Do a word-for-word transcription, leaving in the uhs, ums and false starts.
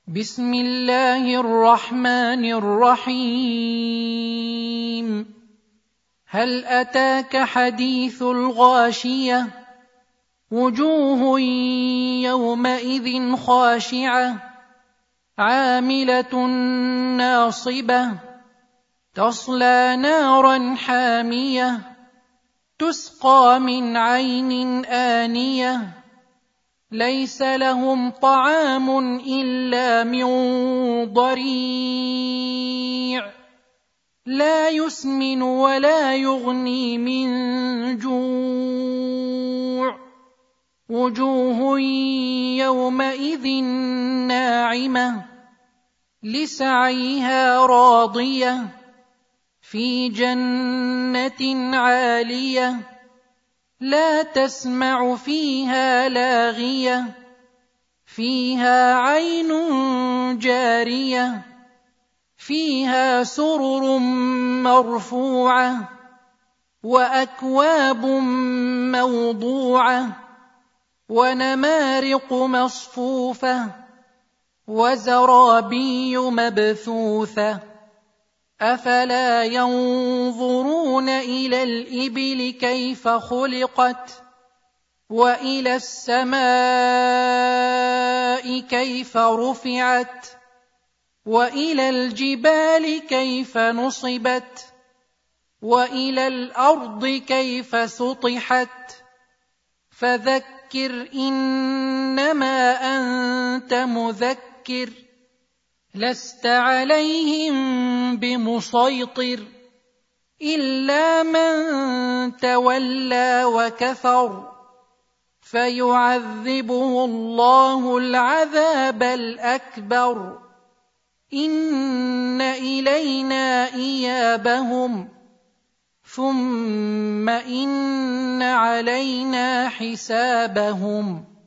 بسم الله الرحمن الرحيم. هل أتاك حديث الغاشية؟ وجوه يومئذ خاشعة عاملة ناصبة تصلى نارا حامية تسقى من عين آنية ليس لهم طعام إلا من ضريع لا يسمن ولا يغني من جوع وجوه يومئذ ناعمة لسعيها راضية في جنة عالية لا تسمع فيها لاغية فيها عين جارية فيها سرر مرفوعة وأكواب موضوعة ونمارق مصفوفة وزرابي مبثوثة أفلا ينظرون إلى الإبل كيف خلقت وإلى السماء كيف رفعت وإلى الجبال كيف نصبت وإلى الأرض كيف سطحت فذكر إنما أنت مذكر لست عليهم بمسيطر إلا من تولى وكفر فيعذبه الله العذاب الأكبر إن إلينا إيابهم ثم إن علينا حسابهم.